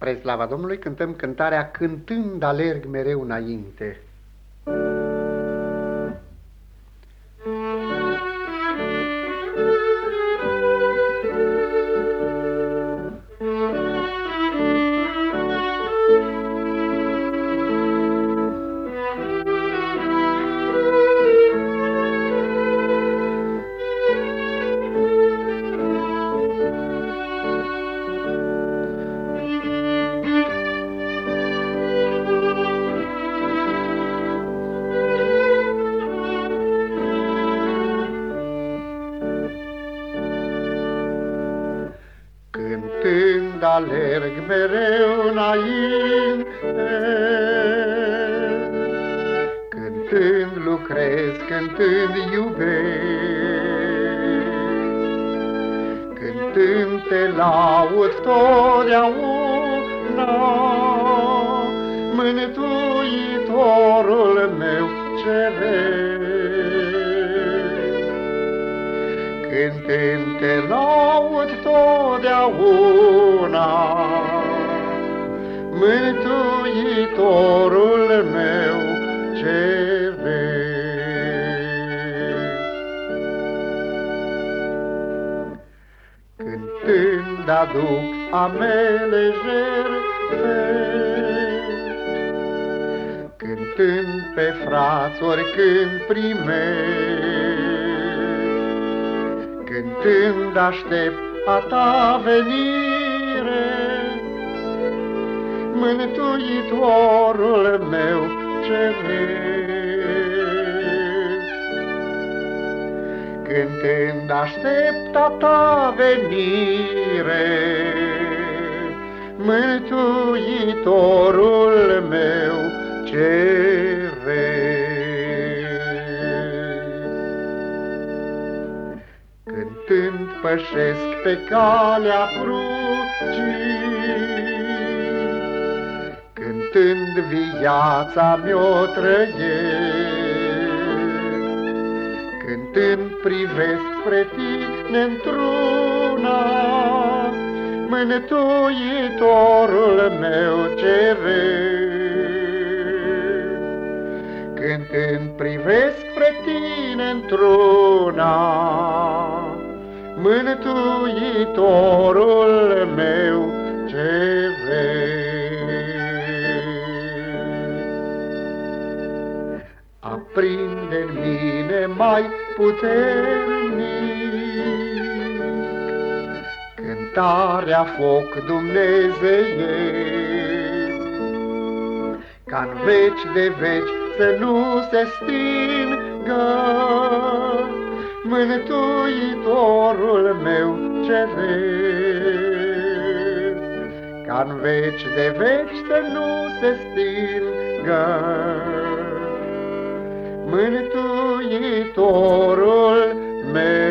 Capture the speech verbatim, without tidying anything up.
Spre slava Domnului cântăm cântarea Cântând alerg mereu înainte. Cântând alerg mereu înainte, cântând lucrez, cântând iubesc, cântând te laud totdeauna, Mântuitorul meu ceresc. Cântând te laud totdeauna, Mântuitorul meu ceresc. Cântând aduc a mele jertfe, cântând pe frați oricând primesc, cântând aștept a ta venire, Mântuitorul meu ceresc. Cântând aștept a ta venire, Mântuitorul meu ceresc. Cântând pășesc pe calea crucii, cântând viața mi-o trăiesc, cântând privesc spre tine într-una, Mântuitorul meu ceresc. Cântând privesc spre tine într-una, Mântuitorul meu ceresc. Aprinde-n mine mai puternic cântarea foc dumnezeiesc, ca-n veci de veci să nu se stingă, Mântuitorul meu ceresc. Ca-n veci de veci să nu se stingă, Mântuitorul meu